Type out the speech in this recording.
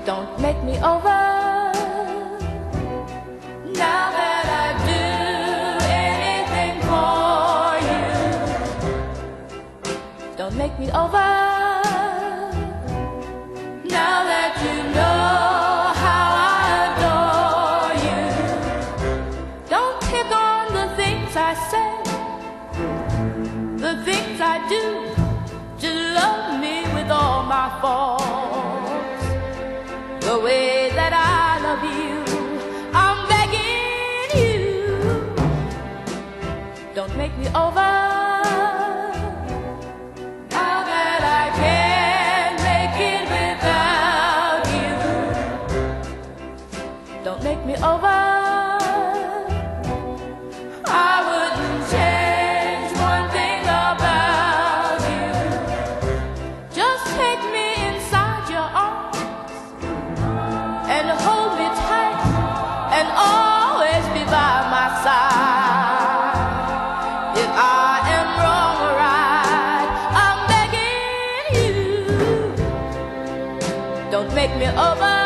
Don't make me over. Now that I do anything for you, don't make me over. Now that you know how I adore you, don't pick on the things I say, the things I do. Just love me with all my faults, the way that I love you. I'm begging you, don't make me over. Now that I can't make it without you, don't make me over. I wouldn't change one thing about you. Just take me inside your arms and hold me tight and always be by my side. If I am wrong or right, I'm begging you, don't make me over.